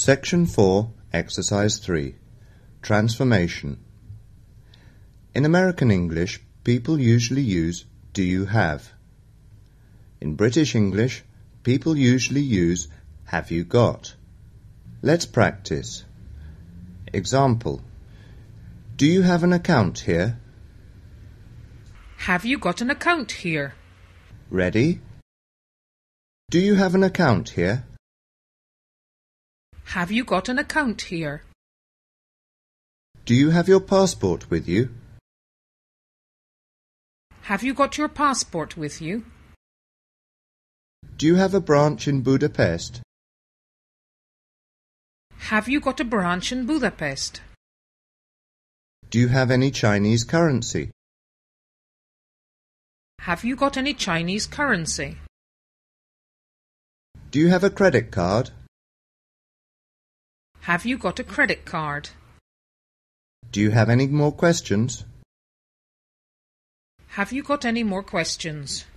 Section 4, Exercise 3. Transformation. In American English, people usually use do you have. In British English, people usually use have you got. Let's practice. Example. Do you have an account here? Have you got an account here? Ready? Do you have an account here? Have you got an account here? Do you have your passport with you? Have you got your passport with you? Do you have a branch in Budapest? Have you got a branch in Budapest? Do you have any Chinese currency? Have you got any Chinese currency? Do you have a credit card? Have you got a credit card? Do you have any more questions? Have you got any more questions?